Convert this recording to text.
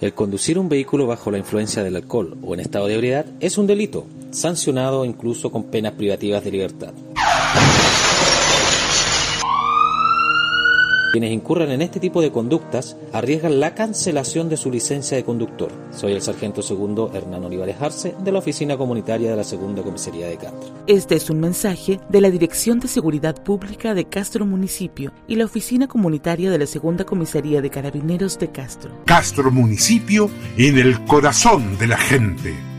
El conducir un vehículo bajo la influencia del alcohol o en estado de ebriedad es un delito, sancionado incluso con penas privativas de libertad. Quienes incurran en este tipo de conductas arriesgan la cancelación de su licencia de conductor. Soy el sargento segundo Hernán Olivares Arce, de la Oficina Comunitaria de la Segunda Comisaría de Castro. Este es un mensaje de la Dirección de Seguridad Pública de Castro Municipio y la Oficina Comunitaria de la Segunda Comisaría de Carabineros de Castro. Castro Municipio, en el corazón de la gente.